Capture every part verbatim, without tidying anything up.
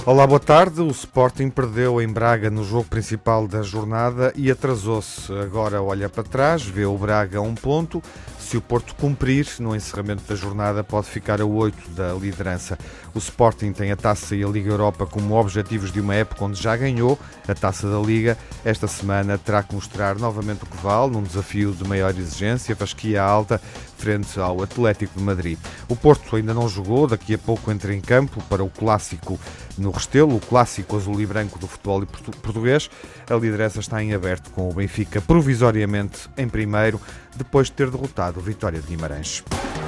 Olá, boa tarde. O Sporting perdeu em Braga no jogo principal da jornada e atrasou-se. Agora olha para trás, vê o Braga a um ponto. Se o Porto cumprir no encerramento da jornada, pode ficar a oito da liderança. O Sporting tem a Taça e a Liga Europa como objetivos de uma época onde já ganhou a Taça da Liga. Esta semana terá que mostrar novamente o que vale num desafio de maior exigência, fasquia alta, frente ao Atlético de Madrid. O Porto ainda não jogou, daqui a pouco entra em campo para o clássico no Restelo, o clássico azul e branco do futebol português. A liderança está em aberto com o Benfica provisoriamente em primeiro, depois de ter derrotado o Vitória de Guimarães.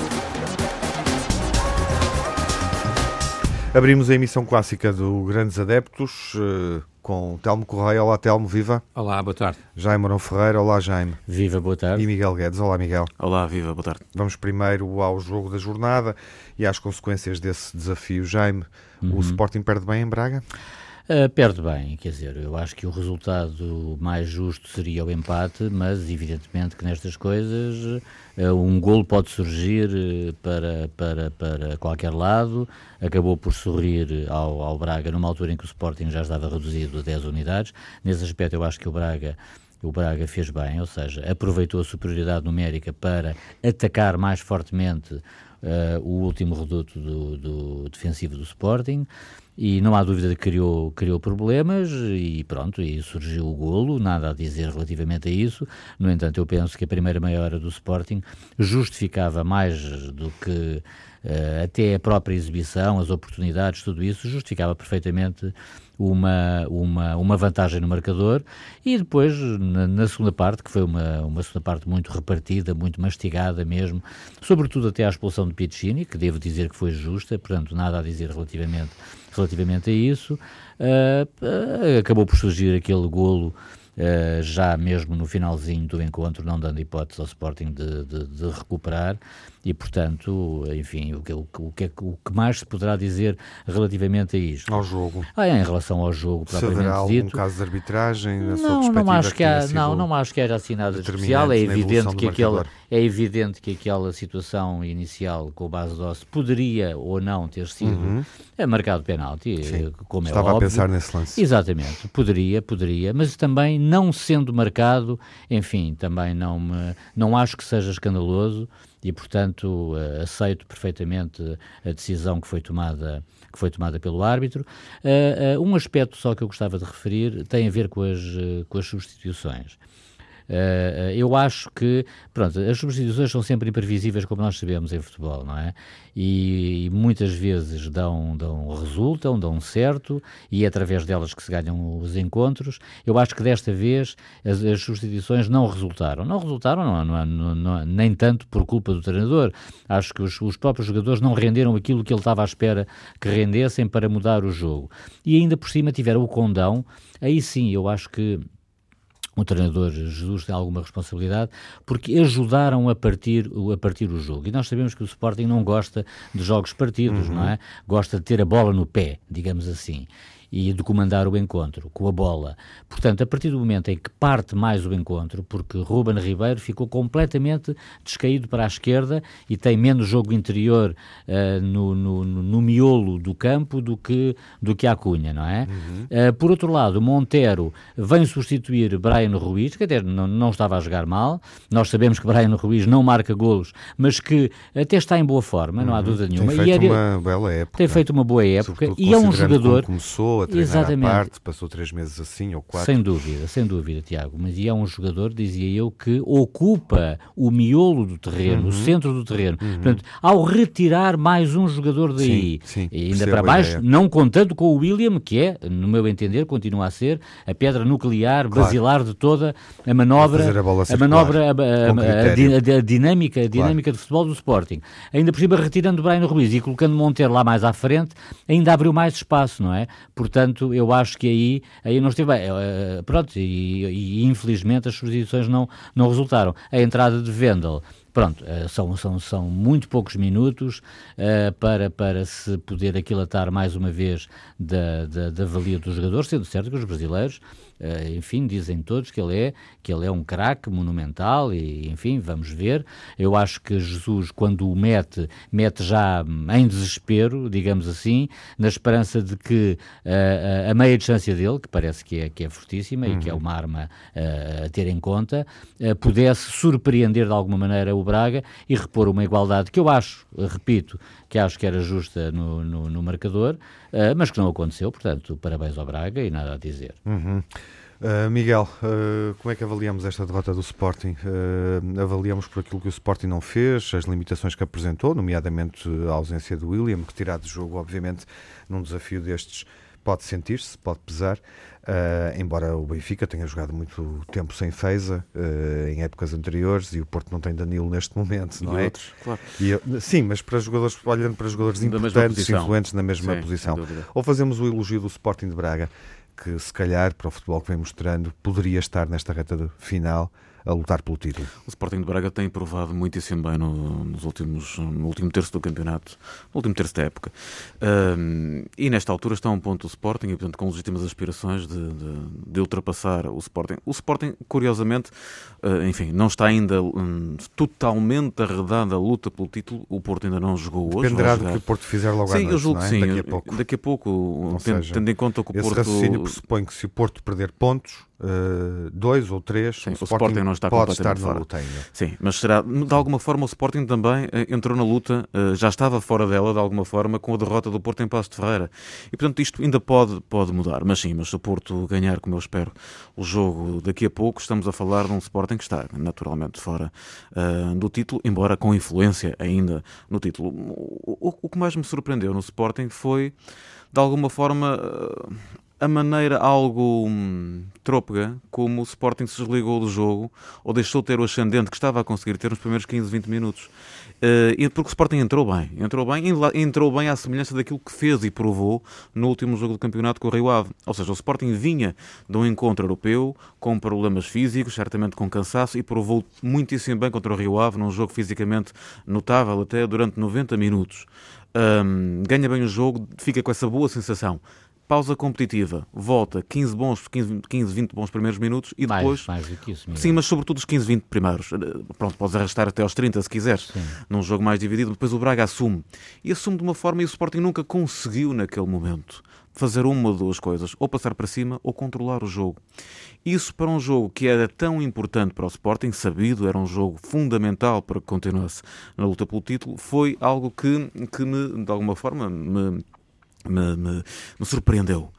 Abrimos a emissão clássica do Grandes Adeptos com Telmo Correia. Olá, Telmo, viva. Olá, boa tarde. Jaime Mourão Ferreira. Olá, Jaime. Viva, boa tarde. E Miguel Guedes. Olá, Miguel. Olá, viva, boa tarde. Vamos primeiro ao jogo da jornada e às consequências desse desafio. Jaime, uhum. O Sporting perde bem em Braga? Uh, perde bem, quer dizer, eu acho que o resultado mais justo seria o empate, mas evidentemente que nestas coisas uh, um golo pode surgir uh, para, para, para qualquer lado. Acabou por sorrir ao, ao Braga numa altura em que o Sporting já estava reduzido a dez unidades. Nesse aspecto eu acho que o Braga, o Braga fez bem, ou seja, aproveitou a superioridade numérica para atacar mais fortemente uh, o último reduto do, do defensivo do Sporting. E não há dúvida de que criou, criou problemas e pronto, e surgiu o golo, nada a dizer relativamente a isso. No entanto, eu penso que a primeira meia hora do Sporting justificava mais do que uh, até a própria exibição, as oportunidades, tudo isso, justificava perfeitamente uma, uma, uma vantagem no marcador. E depois, na, na segunda parte, que foi uma, uma segunda parte muito repartida, muito mastigada mesmo, sobretudo até à expulsão de Piccini, que devo dizer que foi justa, portanto, nada a dizer relativamente Relativamente a isso, uh, uh, acabou por surgir aquele golo uh, já mesmo no finalzinho do encontro, não dando hipótese ao Sporting de, de, de recuperar e, portanto, enfim, o que, o, o, que, o que mais se poderá dizer relativamente a isto? Ao jogo. Ah, em relação ao jogo propriamente dito. Se haverá algum caso de arbitragem, na não, sua não perspectiva, acho que há, que não, não acho que era assim nada de especial. É evidente que aquela, é evidente que aquela situação inicial com o Bas Dost poderia ou não ter sido uhum. marcado penalti, Sim. como é Estava óbvio. a pensar nesse lance. Exatamente, poderia, poderia, mas também não sendo marcado, enfim, também não, me, não acho que seja escandaloso. E, portanto, uh, aceito perfeitamente a decisão que foi tomada, que foi tomada pelo árbitro. Uh, uh, um aspecto só que eu gostava de referir tem a ver com as, uh, com as substituições. Uh, eu acho que, pronto, as substituições são sempre imprevisíveis, como nós sabemos em futebol, não é? E, e muitas vezes dão, dão, resultam, dão certo, e é através delas que se ganham os encontros. Eu acho que desta vez as, as substituições não resultaram. Não resultaram, não, não, não, não, nem tanto por culpa do treinador. Acho que os, os próprios jogadores não renderam aquilo que ele estava à espera que rendessem para mudar o jogo. E ainda por cima tiveram o condão. Aí sim, eu acho que o treinador Jesus tem alguma responsabilidade, porque ajudaram a partir, a partir o jogo. E nós sabemos que o Sporting não gosta de jogos partidos, uhum. não é? Gosta de ter a bola no pé, digamos assim, e de comandar o encontro com a bola. Portanto, a partir do momento em que parte mais o encontro, porque Ruben Ribeiro ficou completamente descaído para a esquerda e tem menos jogo interior uh, no, no, no miolo do campo do que, do que a Cunha, não é? Uhum. Uh, por outro lado, Montero vem substituir Bryan Ruiz, que até não, não estava a jogar mal. Nós sabemos que Bryan Ruiz não marca golos, mas que até está em boa forma, uhum. não há dúvida nenhuma. Tem feito e é, uma bela época. Tem feito uma boa época e é um jogador... Começou a treinar Exatamente. à parte, passou três meses assim, ou quatro. Sem dúvida, sem dúvida, Tiago. Mas é um jogador, dizia eu, que ocupa o miolo do terreno, uhum. o centro do terreno. Uhum. Portanto, ao retirar mais um jogador daí, sim, sim, e ainda para baixo, não contando com o William, que é, no meu entender, continua a ser a pedra nuclear, claro. basilar de toda a manobra, a, a manobra, a, a, a, a, a dinâmica, a dinâmica claro. de futebol do Sporting. Ainda por cima, retirando Bryan Ruiz e colocando Montero lá mais à frente, ainda abriu mais espaço, não é? Portanto, eu acho que aí, aí não esteve bem. Uh, pronto, e, e infelizmente as substituições não, não resultaram. A entrada de Wendel, pronto, uh, são, são, são muito poucos minutos uh, para, para se poder aquilatar mais uma vez da, da, da valia dos jogadores, sendo certo que os brasileiros Uh, enfim, dizem todos que ele é, que ele é um craque monumental e, enfim, vamos ver. Eu acho que Jesus, quando o mete, mete já em desespero, digamos assim, na esperança de que uh, a meia distância dele, que parece que é, que é fortíssima uhum. e que é uma arma uh, a ter em conta, uh, pudesse surpreender de alguma maneira o Braga e repor uma igualdade que eu acho, repito, que acho que era justa no, no, no marcador, uh, mas que não aconteceu, portanto, parabéns ao Braga e nada a dizer. Uhum. Uh, Miguel, uh, como é que avaliamos esta derrota do Sporting? Uh, avaliamos por aquilo que o Sporting não fez, as limitações que apresentou, nomeadamente a ausência do William, que tirar de jogo, obviamente, num desafio destes pode sentir-se, pode pesar, uh, embora o Benfica tenha jogado muito tempo sem Feiza uh, em épocas anteriores e o Porto não tem Danilo neste momento, não e é? Outros, claro. E, sim, mas para jogadores, olhando para jogadores importantes, influentes na mesma sim, posição. Ou fazemos o elogio do Sporting de Braga, que se calhar, para o futebol que vem mostrando, poderia estar nesta reta final a lutar pelo título. O Sporting de Braga tem provado muitíssimo bem no, nos últimos, no último terço do campeonato, no último terço da época. Um, e nesta altura está um ponto do Sporting, e portanto com legítimas aspirações de, de, de ultrapassar o Sporting. O Sporting, curiosamente, uh, enfim, não está ainda um, totalmente arredado a luta pelo título. O Porto ainda não jogou hoje. Dependerá do que o Porto fizer logo à noite, sim, eu julgo não é? que sim. Daqui a pouco. Daqui a pouco, tendo, seja, tendo em conta que o esse Porto... Esse raciocínio pressupõe que se o Porto perder pontos, uh, dois ou três, sim, o, o Sporting, Sporting não está pode estar na fora. luta ainda. Sim, mas será, de alguma forma o Sporting também entrou na luta, já estava fora dela de alguma forma com a derrota do Porto em Paços de Ferreira. E portanto isto ainda pode, pode mudar. Mas sim, mas se o Porto ganhar, como eu espero, o jogo daqui a pouco, estamos a falar de um Sporting que está naturalmente fora uh, do título, embora com influência ainda no título. O, o, o que mais me surpreendeu no Sporting foi, de alguma forma... Uh, a maneira algo hum, trôpega como o Sporting se desligou do jogo ou deixou de ter o ascendente que estava a conseguir ter nos primeiros quinze, vinte minutos. Uh, porque o Sporting entrou bem, entrou bem, entrou bem à semelhança daquilo que fez e provou no último jogo do campeonato com o Rio Ave. Ou seja, o Sporting vinha de um encontro europeu com problemas físicos, certamente com cansaço, e provou muitíssimo bem contra o Rio Ave, num jogo fisicamente notável até durante noventa minutos. Um, ganha bem o jogo, fica com essa boa sensação. Pausa competitiva, volta, quinze, bons, quinze, quinze, vinte bons primeiros minutos e depois... Mais, mais do que isso, Miguel. Sim, mas sobretudo os quinze, vinte primeiros. Pronto, podes arrastar até aos trinta se quiseres, sim, num jogo mais dividido. Depois o Braga assume. E assume de uma forma, e o Sporting nunca conseguiu naquele momento fazer uma ou duas coisas, ou passar para cima ou controlar o jogo. Isso para um jogo que era tão importante para o Sporting, sabido, era um jogo fundamental para que continuasse na luta pelo título, foi algo que, que me, de alguma forma, me... Me, me, me surpreendeu.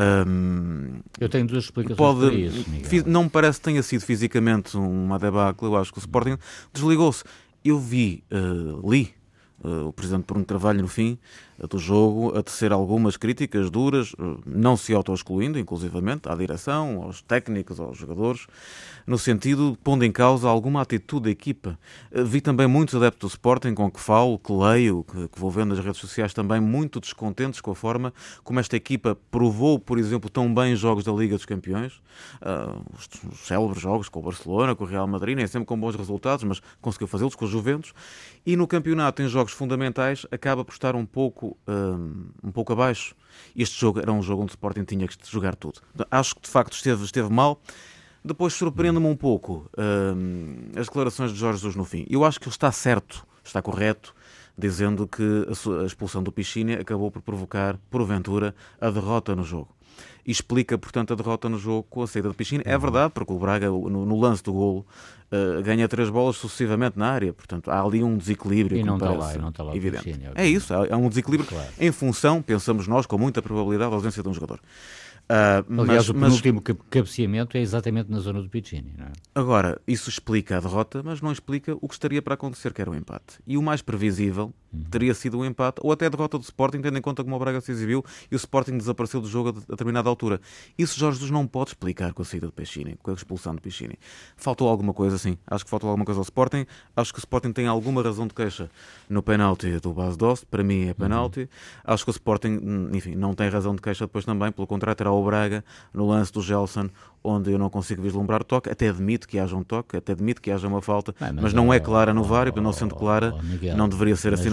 Um, eu tenho duas explicações pode, para isso, Miguel. Não me parece que tenha sido fisicamente uma debacle. Eu acho que o Sporting desligou-se. Eu vi, uh, li uh, o Presidente Bruno Carvalho no fim uh, do jogo a tecer algumas críticas duras, uh, não se auto-excluindo, inclusivamente, à direção, aos técnicos, aos jogadores, no sentido de pondo em causa alguma atitude da equipa. Uh, vi também muitos adeptos do Sporting com que falo, que leio, que, que vou vendo nas redes sociais também, muito descontentes com a forma como esta equipa provou, por exemplo, tão bem jogos da Liga dos Campeões, uh, os, os célebres jogos com o Barcelona, com o Real Madrid, nem sempre com bons resultados, mas conseguiu fazê-los com os Juventus, e no campeonato, em jogos fundamentais, acaba por estar um pouco, um, um pouco abaixo. Este jogo era um jogo onde o Sporting tinha que jogar tudo. Acho que de facto esteve, esteve mal. Depois surpreende-me um pouco um, as declarações de Jorge Jesus no fim. Eu acho que ele está certo, está correto, dizendo que a, sua, a expulsão do Pichini acabou por provocar, porventura, a derrota no jogo. E explica, portanto, a derrota no jogo com a saída do Pichini. É verdade, porque o Braga, no, no lance do golo, uh, ganha três bolas sucessivamente na área. Portanto, há ali um desequilíbrio. E que não me está parece lá, não está lá evidente. Pichini, é isso, há, há um desequilíbrio, claro, em função, pensamos nós, com muita probabilidade, da ausência de um jogador. Uh, Aliás, mas, o penúltimo mas... cabeceamento é exatamente na zona do Pichini, não é? Agora, isso explica a derrota, mas não explica o que estaria para acontecer, que era o empate. E o mais previsível uhum. teria sido o empate, ou até a derrota do Sporting, tendo em conta como o Braga se exibiu e o Sporting desapareceu do jogo a determinada altura. Isso Jorge Jesus não pode explicar com a saída do Pichini, com a expulsão do Pichini. Faltou alguma coisa, sim. Acho que faltou alguma coisa ao Sporting. Acho que o Sporting tem alguma razão de queixa no penalti do Bas Dost. Para mim é penalti. Uhum. Acho que o Sporting, enfim, não tem razão de queixa depois também. Pelo contrário, terá o Braga no lance do Gelson, onde eu não consigo vislumbrar o toque. Até admito que haja um toque, até admito que haja uma falta, Bem, mas, mas não é clara no V A R, e não sendo clara, oh, Miguel, não deveria ser assinalada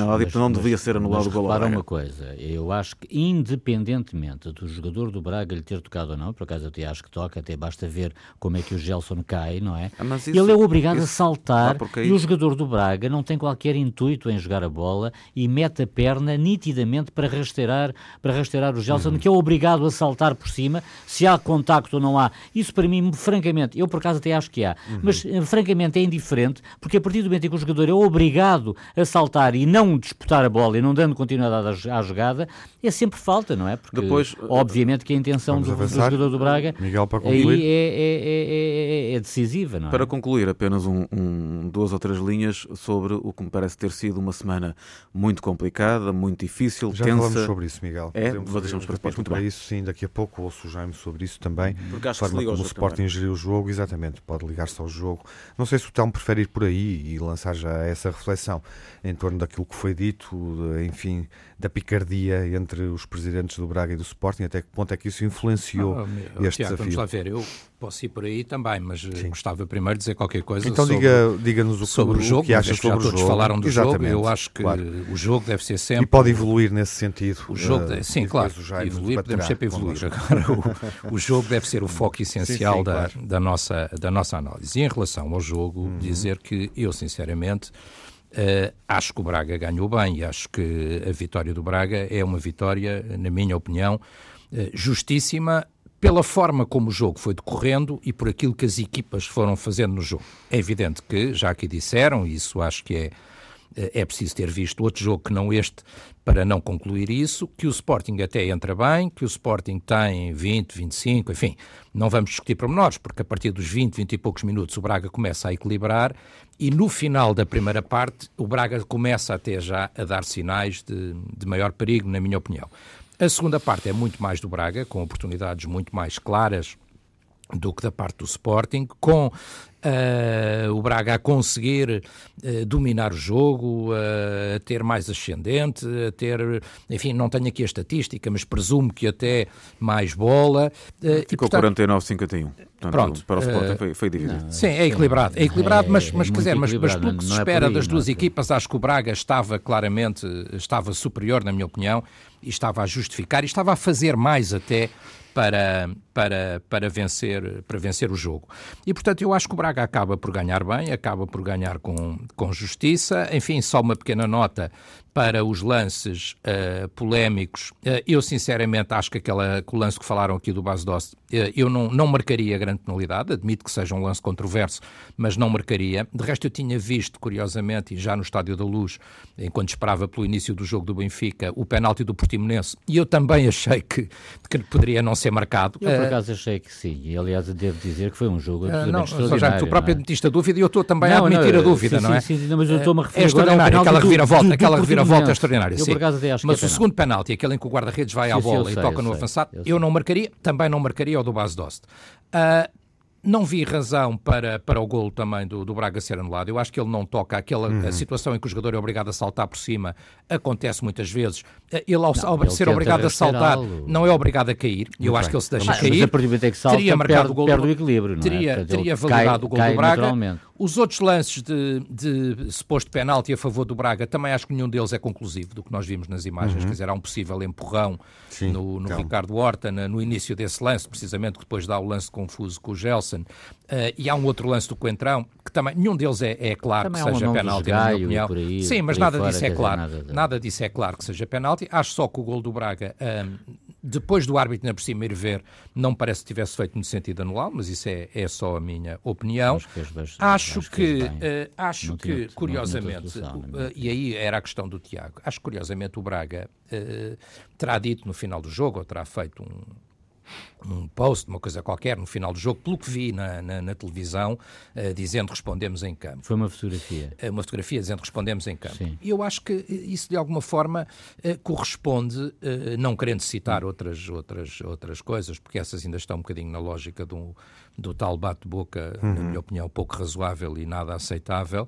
assinalado mas, e não devia ser anulado o gol ao Braga. Repara uma coisa, eu acho que independentemente do jogador do Braga lhe ter tocado ou não, por acaso eu até acho que toca, até basta ver como é que o Gelson cai, não é? Ah, isso, ele é obrigado isso, a saltar ah, e o jogador do Braga não tem qualquer intuito em jogar a bola e mete a perna nitidamente para rasteirar, para rasteirar o Gelson, uhum. que é obrigado a saltar por cima, se há contacto ou não há. Isso para mim, francamente, eu por acaso até acho que há, uhum. mas francamente é indiferente, porque a partir do momento em que o jogador é obrigado a saltar e não disputar a bola e não dando continuidade à jogada, é sempre falta, não é? Porque depois, obviamente que a intenção do, do jogador do Braga Miguel, para concluir. Aí é, é, é, é, é decisiva, não é? Para concluir, apenas um, um, duas ou três linhas sobre o que me parece ter sido uma semana muito complicada, muito difícil, já tensa. Já falamos sobre isso, Miguel. É? Vou deixar-nos para depois, muito bem. Isso, sim, daqui a pouco ouço o Jaime sobre isso também. Porque acho que se liga como o Sporting geriu o jogo, exatamente, pode ligar-se ao jogo. Não sei se o Telmo prefere ir por aí e lançar já essa reflexão em torno daquilo que foi dito, enfim, da picardia entre os presidentes do Braga e do Sporting, até que ponto é que isso influenciou ah, meu, este Tiago, desafio. Vamos lá ver, eu posso ir por aí também, mas sim. gostava primeiro de dizer qualquer coisa então sobre, diga, diga-nos o, sobre o jogo, o que achas sobre já o todos jogo. falaram do exatamente, jogo, eu acho que claro. o jogo deve ser sempre... E pode evoluir nesse sentido. O jogo, uh, sim, claro, evoluir, podemos sempre evoluir. Agora, o, o jogo deve ser o foco essencial sim, sim, da, claro. da, nossa, da nossa análise. E em relação ao jogo, uhum. dizer que eu, sinceramente... Uh, acho que o Braga ganhou bem e acho que a vitória do Braga é uma vitória, na minha opinião, uh, justíssima pela forma como o jogo foi decorrendo e por aquilo que as equipas foram fazendo no jogo. É evidente que, já aqui disseram, e isso acho que é, é preciso ter visto outro jogo que não este para não concluir isso, que o Sporting até entra bem, que o Sporting tem vinte, vinte e cinco, enfim, não vamos discutir pormenores, porque a partir dos vinte, vinte e poucos minutos o Braga começa a equilibrar e no final da primeira parte o Braga começa até já a dar sinais de, de maior perigo, na minha opinião. A segunda parte é muito mais do Braga, com oportunidades muito mais claras do que da parte do Sporting, com uh, o Braga a conseguir uh, dominar o jogo, uh, a ter mais ascendente, a ter, enfim, não tenho aqui a estatística, mas presumo que até mais bola. Uh, Ficou e, portanto, quarenta e nove a cinquenta e um. Portanto, pronto, para o Sporting uh, foi, foi dividido. Não, sim, é equilibrado, é equilibrado, é, mas, mas, é quer dizer, mas, mas pelo que se espera é das duas equipas, acho que o Braga estava claramente, estava superior, na minha opinião, e estava a justificar, e estava a fazer mais até para, para, para, vencer, para vencer o jogo. E, portanto, eu acho que o Braga acaba por ganhar bem, acaba por ganhar com, com justiça. Enfim, só uma pequena nota para os lances uh, polémicos. Uh, eu, sinceramente, acho que, aquela, que o lance que falaram aqui do Bas Dost, uh, eu não, não marcaria grande penalidade, admito que seja um lance controverso, mas não marcaria. De resto, eu tinha visto, curiosamente, e já no Estádio da Luz, enquanto esperava pelo início do jogo do Benfica, o penalti do Portimonense, e eu também achei que, que poderia não ser marcado. Eu, por acaso, achei que sim, e aliás, devo dizer que foi um jogo absolutamente uh, extraordinário. Já, tu próprio admitiste a dúvida e eu estou também não, a admitir não, a dúvida, sim, não é? Sim, sim, mas eu estou-me a referir é extraordinário, aquela reviravolta, aquela reviravolta é extraordinária, eu, sim. Por acaso, até acho mas que é o segundo penalti, aquele em que o guarda-redes vai sim, à bola sim, e sei, toca no sei, avançado, eu, eu não marcaria, também não marcaria o do Bas Dost. Uh, Não vi razão para, para o golo também do, do Braga ser anulado. Eu acho que ele não toca aquela uhum. a situação em que o jogador é obrigado a saltar por cima. Acontece muitas vezes. Ele, ao, não, ao ele ser obrigado a saltar, não é obrigado a cair. Eu Muito acho bem. que ele se deixa mas, cair. Mas a que salta, teria marcado perde, o golo. Perde o equilíbrio, não é? Teria, Portanto, teria validado cai, o golo do Braga. Os outros lances de, de suposto penalti a favor do Braga, também acho que nenhum deles é conclusivo do que nós vimos nas imagens. Uhum. Quer dizer, há um possível empurrão Sim, no, no Ricardo Horta, no, no início desse lance, precisamente, que depois dá o lance confuso com o Gelson. Uh, e há um outro lance do Coentrão, que também, nenhum deles é, é claro também que seja penalti, na minha opinião. Aí, Sim, mas nada fora, disso é claro. Nada, de... nada disso é claro que seja penalti. Acho só que o gol do Braga, um, depois do árbitro na por cima ir ver, não parece que tivesse feito no sentido anual, mas isso é, é só a minha opinião. Acho que, acho, acho que, uh, acho que tinha, curiosamente, solução, uh, e aí era a questão do Tiago, acho que curiosamente o Braga uh, terá dito no final do jogo, ou terá feito um um post, uma coisa qualquer, no final do jogo, pelo que vi na, na, na televisão, uh, dizendo respondemos em campo. Foi uma fotografia. Uh, uma fotografia dizendo respondemos em campo. Sim. E eu acho que isso, de alguma forma, uh, corresponde, uh, não querendo citar hum. outras, outras, outras coisas, porque essas ainda estão um bocadinho na lógica do, do tal bate-boca, uhum. na minha opinião, pouco razoável e nada aceitável.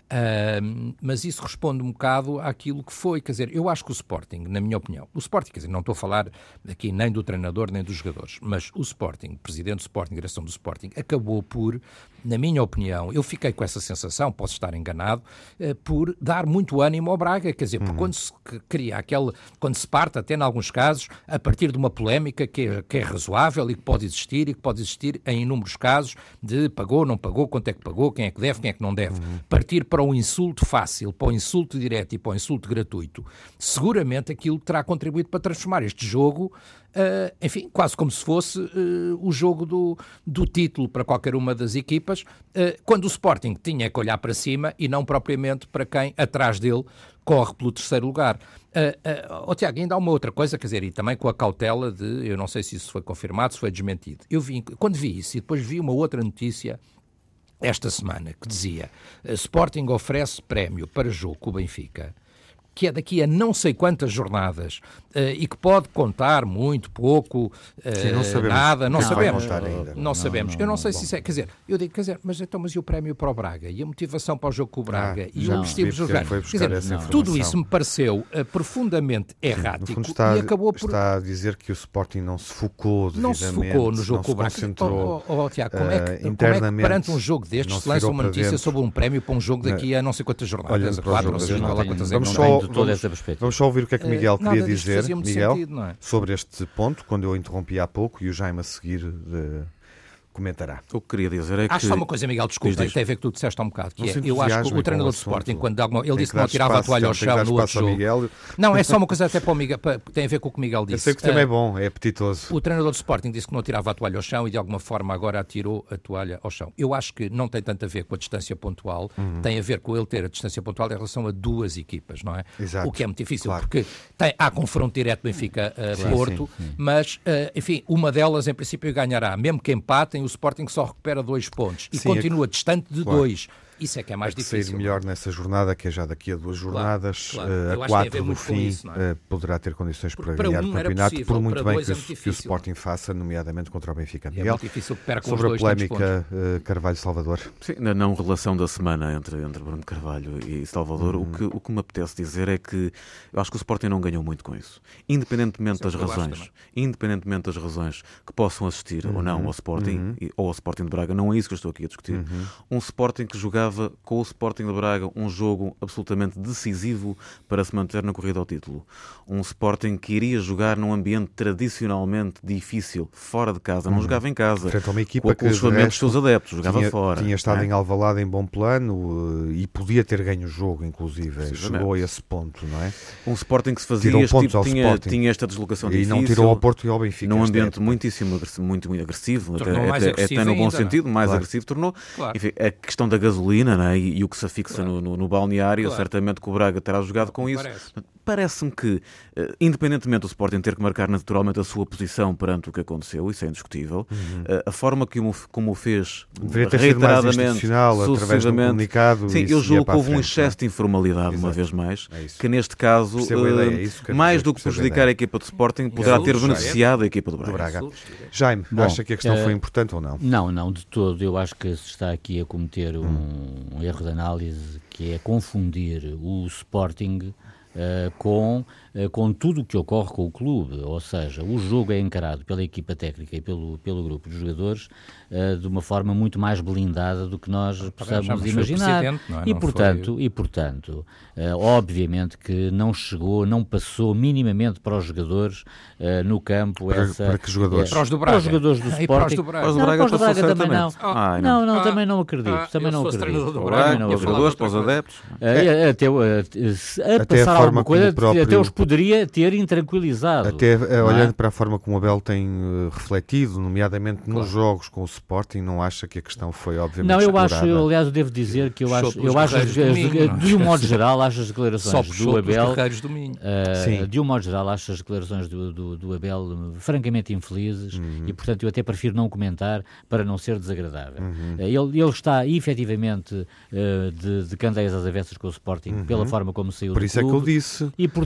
Uh, mas isso responde um bocado àquilo que foi, quer dizer, eu acho que o Sporting, na minha opinião, o Sporting, quer dizer, não estou a falar aqui nem do treinador nem dos jogadores, mas o Sporting, o presidente do Sporting, a direção do Sporting, acabou por, na minha opinião, eu fiquei com essa sensação, posso estar enganado, uh, por dar muito ânimo ao Braga, quer dizer, uhum. porque quando se cria aquele, quando se parte, até em alguns casos, a partir de uma polémica que é, que é razoável e que pode existir, e que pode existir em inúmeros casos de pagou, não pagou, quanto é que pagou, quem é que deve, quem é que não deve, uhum. partir para o insulto fácil, para o insulto direto e para o insulto gratuito, seguramente aquilo terá contribuído para transformar este jogo, uh, enfim, quase como se fosse uh, o jogo do, do título para qualquer uma das equipas, uh, quando o Sporting tinha que olhar para cima e não propriamente para quem atrás dele corre pelo terceiro lugar. Uh, uh, oh, Tiago, ainda há uma outra coisa, quer dizer, e também com a cautela de, eu não sei se isso foi confirmado, se foi desmentido. Eu vi, quando vi isso e depois vi uma outra notícia esta semana, que dizia Sporting oferece prémio para jogo com o Benfica, que é daqui a não sei quantas jornadas uh, e que pode contar muito, pouco, uh, Sim, não sabemos. nada, não, não sabemos. Ainda. Não, não sabemos. Não, eu não sei bom. se isso é, quer dizer, eu digo, quer dizer, mas então, mas e o prémio para o Braga? E a motivação para o jogo com o Braga? Ah, e o objetivo de jogar? Quer dizer, tudo isso me pareceu uh, profundamente errático. Sim, está, e acabou por... está a dizer que o Sporting não se focou devidamente. Não se focou no jogo com o Braga. Concentrou, oh, oh, oh, Tiago, como, é que, como é que perante um jogo destes se lança uma notícia dentro. sobre um prémio para um jogo daqui a não sei quantas jornadas? Quatro ou cinco, lá quantas Vamos só de toda essa perspectiva. Vamos só ouvir o que é que Miguel uh, queria dizer, Miguel, sentido, é? sobre este ponto, quando eu interrompi há pouco, e o Jaime a seguir uh, comentará. O que queria dizer é que... Acho só uma coisa, Miguel, desculpa, tem a ver com o que tu disseste há um bocado, que é, eu acho que o treinador de Sporting, quando alguma, ele disse que não tirava a toalha ao chão no outro jogo. Miguel. Não, é só uma coisa até para o Miguel, para, tem a ver com o que o Miguel disse. Eu sei que o tema uh, é bom, é apetitoso. O treinador de Sporting disse que não tirava a toalha ao chão e de alguma forma agora atirou a toalha ao chão. Eu acho que não tem tanto a ver com a distância pontual, uhum. tem a ver com ele ter a distância pontual em relação a duas equipas, não é? Exato. O que é muito difícil, claro. porque tem, há confronto direto Benfica-Porto, uh, mas, uh, enfim, uma delas em princípio ganhará. Mesmo que empatem, o Sporting só recupera dois pontos e Sim, continua é que... distante de claro. dois. Isso é que é mais é que difícil. Sair melhor nessa jornada, que é já daqui a duas jornadas, claro, claro. a quatro do fim, isso, é? poderá ter condições para, para ganhar um o campeonato, possível, por muito bem que, é o, que o Sporting faça, nomeadamente contra o Benfica. Miguel, é muito difícil que perca sobre a polémica uh, Carvalho-Salvador. Sim, na não relação da semana entre, entre Bruno Carvalho e Salvador, uhum. o, que, o que me apetece dizer é que eu acho que o Sporting não ganhou muito com isso. Independentemente das razões, independentemente das razões que possam assistir uhum. ou não ao Sporting, uhum. e, ou ao Sporting de Braga, não é isso que eu estou aqui a discutir. Uhum. Um Sporting que jogava com o Sporting de Braga um jogo absolutamente decisivo para se manter na corrida ao título. Um Sporting que iria jogar num ambiente tradicionalmente difícil, fora de casa. Não uhum. jogava em casa, frente a uma equipa com os dos seus adeptos, jogava tinha, fora. Tinha estado é? em Alvalade em bom plano e podia ter ganho o jogo, inclusive. Chegou a esse ponto, não é? Um Sporting que se fazia, este tipo, tinha, tinha esta deslocação e difícil. E não tirou ao Porto e ao Benfica. Num ambiente muitíssimo muito, muito agressivo, até, até, agressivo até no bom ainda, sentido, não? mais claro. agressivo tornou. Claro. Enfim, a questão da gasolina, não é? e, e o que se afixa claro. no, no, no balneário, claro. certamente que o Braga terá jogado com isso. Parece. Parece-me que, independentemente do Sporting ter que marcar naturalmente a sua posição perante o que aconteceu, isso é indiscutível, uhum. a forma que, como o fez reiteradamente, sucessivamente, sim, eu julgo que houve um excesso de informalidade, Exato. uma vez mais, é que neste caso, uh, mais do que prejudicar a, a equipa do Sporting, poderá ter beneficiado a equipa do Braga. Do Braga. Jaime, Bom, acha que a questão uh, foi importante ou não? Não, não, de todo. Eu acho que se está aqui a cometer um, hum. um erro de análise, que é confundir o Sporting Uh, com, uh, com tudo o que ocorre com o clube, ou seja, o jogo é encarado pela equipa técnica e pelo, pelo grupo de jogadores uh, de uma forma muito mais blindada do que nós ah, possamos imaginar. Não é? E, não portanto, foi... e, portanto uh, obviamente que não chegou, não passou minimamente para os jogadores uh, no campo para, essa... Para que jogadores? Uh, para os do Braga. Para os jogadores do ah, Sporting. Para os do Braga, para os do Braga, não, para os do Braga também não. Ah, não, não, ah, também não acredito. Ah, também não acredito. Do Braga, para os jogadores, para os adeptos. Uh, até, uh, a até passar a forma alguma coisa, próprio... até os poderia ter intranquilizado. Até uh, olhando é? para a forma como o Abel tem uh, refletido, nomeadamente claro. nos jogos com o Sporting, não acha que a questão foi obviamente Não, eu explorada? acho, eu, aliás, eu devo dizer que eu acho, eu acho de, de, de um modo geral, acho as declarações do Abel, do Minho. Uh, de um modo geral, acho as declarações do, do, do Abel francamente infelizes uhum. e, portanto, eu até prefiro não comentar para não ser desagradável. Uhum. Uh, ele, ele está, efetivamente, uh, de, de candeias às avessas com o Sporting, uhum. pela forma como saiu Por do isso clube, é que eu disse. E, portanto,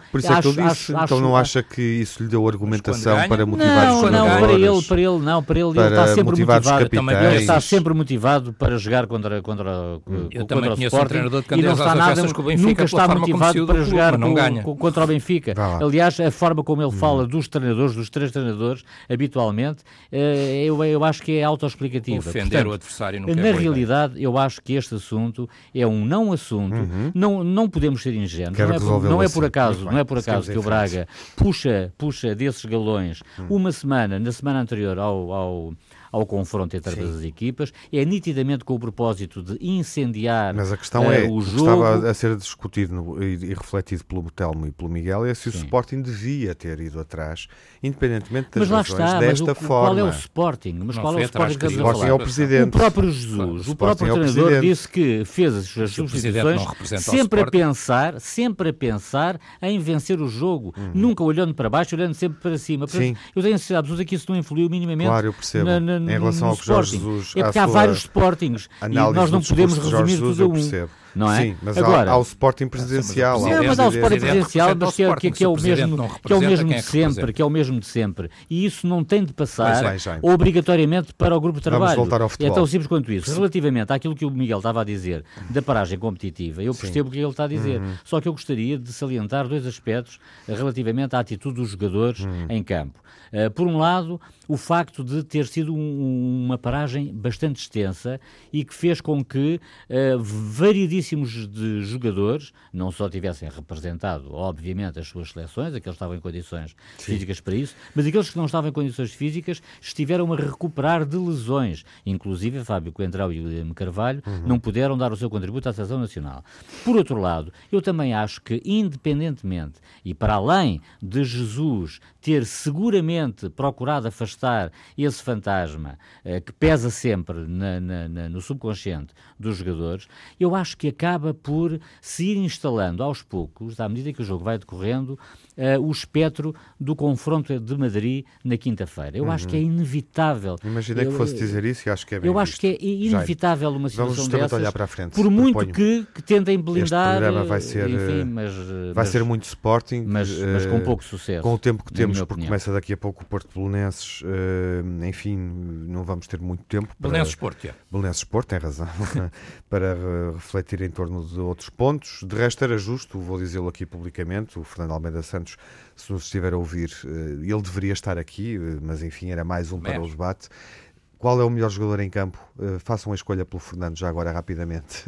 Por isso é que eu disse, acho, então acho, não acha que isso lhe deu argumentação para motivar não, os jogadores? Não, para ele, para ele não, para ele, para ele está sempre motivado, ele está sempre motivado para jogar contra, contra, hum. eu contra o Sporting um e não está nada, nunca está motivado para jogar com, com, contra o Benfica. Aliás, a forma como ele hum. fala dos treinadores, dos três treinadores, habitualmente, eu, eu acho que é autoexplicativa. Ofender Portanto, o adversário nunca Na realidade, ideia. eu acho que este assunto é um não assunto, uhum. não, não podemos ser ingênuos, não é, por, não é por acaso, não é por acaso que o Braga puxa, puxa desses galões hum. uma semana, na semana anterior ao, ao, ao confronto entre Sim. as equipas, é nitidamente com o propósito de incendiar Mas a questão uh, é, o jogo. Estava a ser discutido no, e, e refletido pelo Telmo e pelo Miguel, é se Sim. o Sporting devia ter ido atrás, independentemente das mas lá razões, está, desta mas o, forma. Qual é o Sporting? Mas não qual é o Sporting que estamos a falar? É o Presidente. O próprio Jesus, o, o próprio é o treinador presidente. disse que fez as suas substituições sempre a pensar, sempre a pensar em vencer o jogo, uhum. nunca olhando para baixo, olhando sempre para cima. Sim. Eu tenho a certeza absoluta que isso não influiu minimamente claro, eu percebo. Na, na, em relação ao que Jorge Jesus, é porque há vários Sportings e nós não podemos resumir tudo a um. Percebo. Não é? Sim, mas Agora, há, há o Sporting presidencial. Não, mas há o Sporting presidencial, mas que é, que, que é o mesmo, que é o mesmo de sempre, que é o mesmo de sempre. E isso não tem de passar bem, bem. obrigatoriamente para o grupo de trabalho. Vamos voltar ao futebol. É tão simples quanto isso. Relativamente àquilo que o Miguel estava a dizer da paragem competitiva, eu percebo o que ele está a dizer. Uhum. Só que eu gostaria de salientar dois aspectos relativamente à atitude dos jogadores uhum. em campo. Uh, por um lado, o facto de ter sido um, uma paragem bastante extensa e que fez com que uh, variedíssimos de jogadores não só tivessem representado, obviamente, as suas seleções, aqueles que estavam em condições Sim. físicas para isso, mas aqueles que não estavam em condições físicas estiveram a recuperar de lesões. Inclusive, Fábio Coentrão e o William Carvalho uhum. não puderam dar o seu contributo à seleção nacional. Por outro lado, eu também acho que, independentemente e para além de Jesus ter seguramente procurado afastar esse fantasma eh, que pesa sempre na, na, na, no subconsciente dos jogadores, eu acho que acaba por se ir instalando aos poucos, à medida que o jogo vai decorrendo, uh, o espectro do confronto de Madrid na quinta-feira. Eu uhum. acho que é inevitável. Imaginei eu, que fosse dizer isso e acho que é bem Eu visto. acho que é inevitável uma situação Vamos dessas, olhar para a frente, por muito que, que tentem blindar. Este programa vai ser, enfim, mas, vai mas, ser muito Sporting, mas, uh, mas com pouco sucesso. Com o tempo que temos, porque opinião. começa daqui a pouco o Porto Belenenses, uh, enfim, não vamos ter muito tempo. Belenenses Porto, é. Belenenses Porto, tem razão, para uh, refletir em torno de outros pontos. De resto era justo, vou dizê-lo aqui publicamente, o Fernando Almeida Santos, se nos estiver a ouvir, uh, ele deveria estar aqui, uh, mas enfim, era mais um para o debate. Qual é o melhor jogador em campo? Uh, façam a escolha pelo Fernando já agora rapidamente.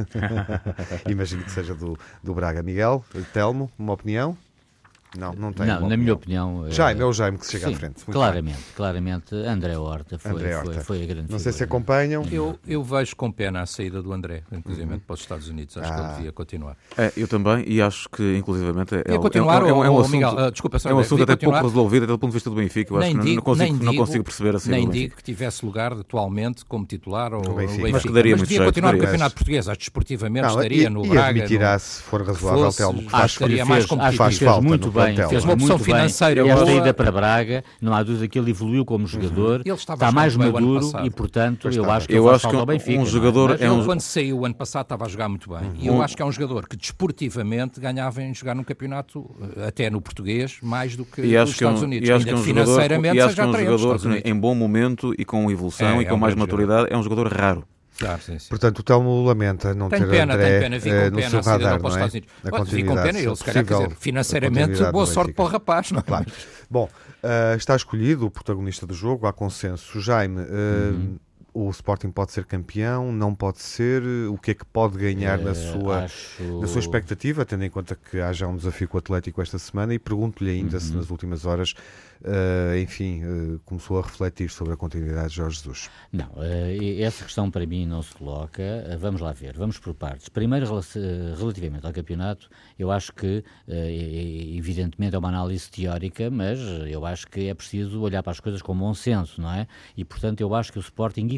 Imagino que seja do, do Braga. Miguel, Telmo, uma opinião? Não, não tem. Não, na minha opinião. Jaime, é o Jaime que se chega sim, à frente. Muito claramente, bem. claramente, André Horta foi, André Horta. Foi, foi a grande Não sei figura. se acompanham. Eu, eu vejo com pena a saída do André, inclusive uhum. para os Estados Unidos. Acho ah. que ele devia continuar. É, eu também, e acho que, inclusivamente, é, é, continuar, é, é, é, um, é um assunto, Miguel, uh, desculpa, é um assunto até continuar. pouco resolvido, até do ponto de vista do Benfica. Eu acho nem que digo, não, consigo, digo, não consigo perceber assim. Nem digo que tivesse lugar atualmente como titular ou o Benfica. Mas que daria mas muito devia jeito, continuar no daria. Campeonato Português. Acho que desportivamente não, estaria e, no e Braga. E admitirá, no, se for razoável, fosse, Telmo, que acho que estaria mais competitivo. Acho que fez muito bem. Fez uma opção financeira. A saída para Braga, não há dúvida que ele evoluiu como jogador, uhum. está mais maduro e, portanto, eu acho que eu ele acho que ao Benfica. Um jogador é? é um... Quando saiu o ano passado estava a jogar muito bem. Uhum. E eu acho que é um jogador que desportivamente ganhava em jogar num campeonato, até no português, mais do que nos Estados um, Unidos. E acho que é um financeiramente jogador, e acho que é um jogador em bom momento e com evolução é, e com é um mais maturidade, jogador. É um jogador raro. Claro, sim, sim. Portanto, o Telmo lamenta não tem ter pena, André tem pena, vi com no pena seu a saída radar, para os não é? Estados Unidos. Vi com pena ele, se calhar, quer dizer, financeiramente, boa sorte para o rapaz. Não é? Claro. Bom, uh, está escolhido o protagonista do jogo, há consenso. Jaime, uh, uhum. o Sporting pode ser campeão, não pode ser? O que é que pode ganhar uh, na, sua, acho... na sua expectativa, tendo em conta que haja um desafio com o Atlético esta semana? E pergunto-lhe ainda uhum. se nas últimas horas, uh, enfim, uh, começou a refletir sobre a continuidade de Jorge Jesus. Não, uh, essa questão para mim não se coloca. Uh, vamos lá ver, vamos por partes. Primeiro, relativamente ao campeonato, eu acho que, uh, evidentemente, é uma análise teórica, mas eu acho que é preciso olhar para as coisas com bom senso, não é? E, portanto, eu acho que o Sporting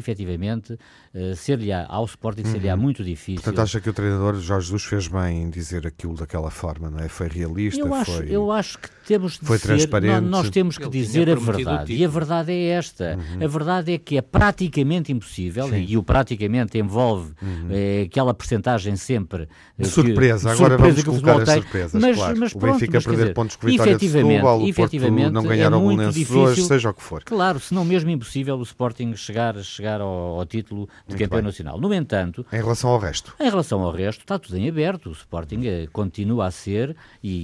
efetivamente, uh, ser-lhe-á, ao Sporting ser-lhe-á uhum. muito difícil. Portanto, acha que o treinador Jorge Jesus fez bem em dizer aquilo daquela forma, não é? Foi realista, eu acho, foi... Eu acho que temos de foi dizer, transparente. Nós, nós temos que Ele dizer a verdade. E a verdade é esta. Uhum. A verdade é que é praticamente impossível, Sim. e o praticamente envolve uhum. é, aquela percentagem sempre... De surpresa, que, agora surpresa vamos colocar as tem, surpresas, mas, claro. Mas o pronto, Benfica mas, perder dizer, pontos com Vitória de Setúbal, o Porto não ganhar é ao Belenenses hoje, seja o que for. Claro, se não mesmo impossível o Sporting chegar, chegar ao, ao título de muito campeão bem. nacional. No entanto... Em relação ao resto? Em relação ao resto, está tudo em aberto. O Sporting eh, continua a ser,